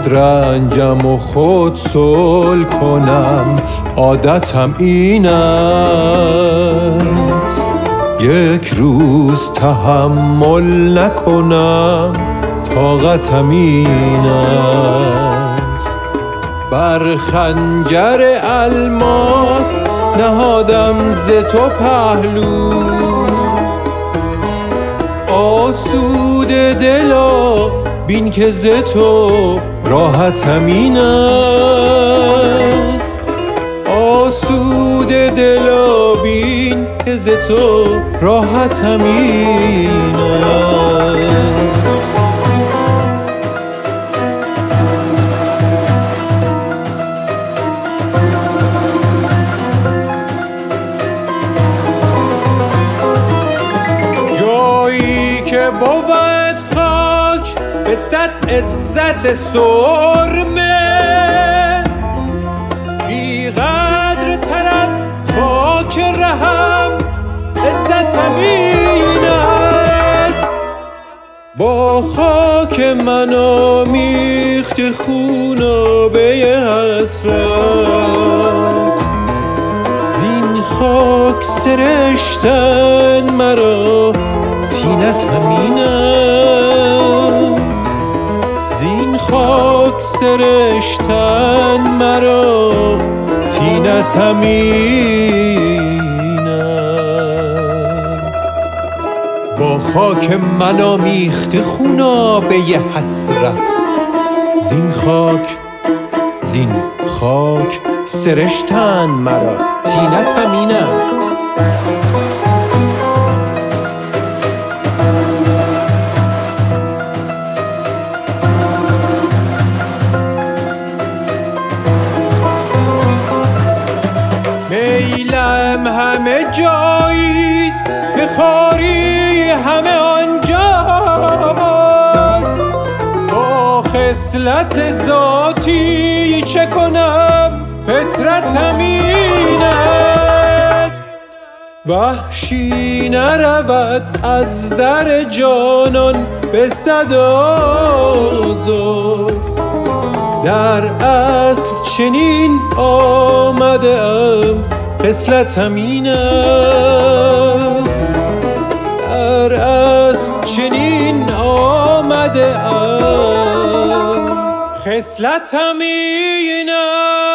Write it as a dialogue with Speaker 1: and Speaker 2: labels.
Speaker 1: خود رنجم و خود صلح کنم، عادتم این است. یک روز تحمل نکنم، طاقتم این است. بر خنجر الماس نهادم ز تو پهلو، آسود دلا بین که ز تو راحتم این است. آسود دلا بین که ز تو راحتم این است. جایی که بود خاک به صد عزت سرمه، بی قدر تر از خاک رهم عزتم این است. با خاک من آمیخت خونابه حسرت، زین خاک سرشتن مرا طینتم این است. زین خاک سرشتن مرا طینتم این است. با خاک من آمیخته خونابه حسرت، زین خاک سرشتن مرا طینتم این است. میلم همه جاییست که خاری همه آنجاست. با خصلت ذاتی چه کنم فطرتم این است. وحشی نرود از در جانان به صد آزار، در اصل چنین آمده ام خصلتم این است. در اصل چنین آمده ام خصلتم این است.